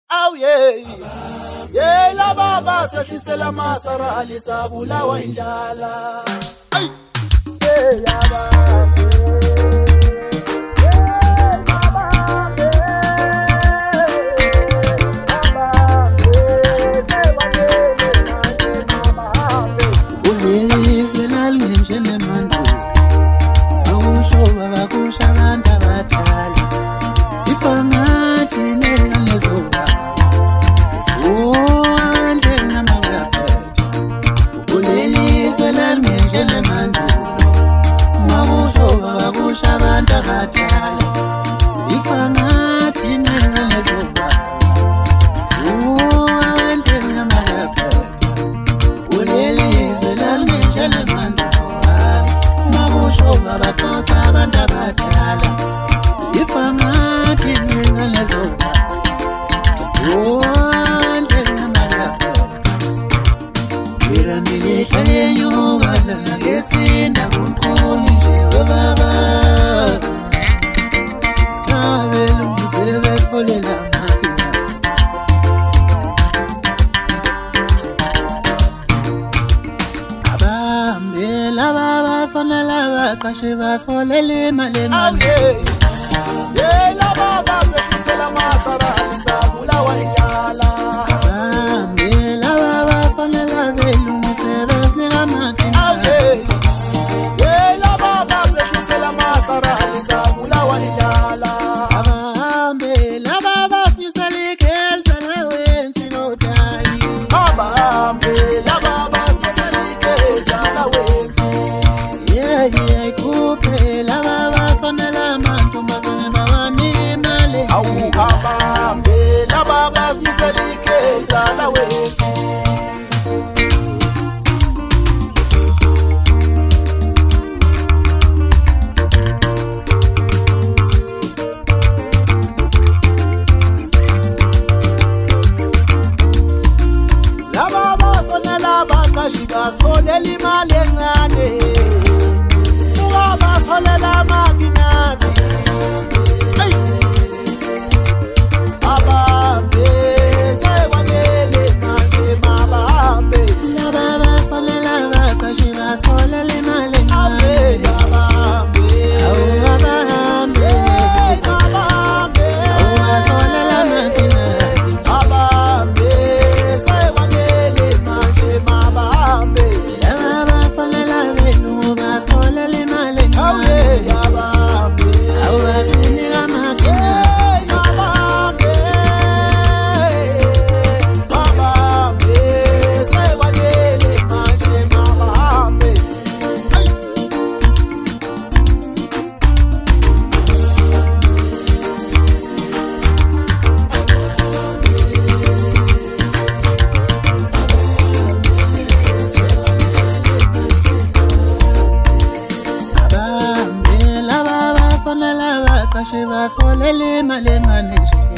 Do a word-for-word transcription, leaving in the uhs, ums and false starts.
Aw yeah yeah la baba sehlisela masara alisabulawa indlala ay hey yaba Kashiva solele malengane ye la baba sehlisela masara alisabulawa indlala ye la baba sonela belungisebe sinika mathina ye la baba sehlisela masara alisabulawa indlala abahambe la baba sisela ikelza lawenzi nodali abahambe la baba sisela ikelza lawenzi yeah kupe la baba sonela mantombazane bawani male awu kabambe la baba siselikeza la wezi la baba sonela baqashi basonela imali encane Solela maginati ay abambe sewanele manje mabambe la baba solela baqashi basolela imali abe abambe awu abambe abambe awu solela maginati abambe sewanele manje mabambe la baba solela belu basolela imali awu Kashiva solele malengane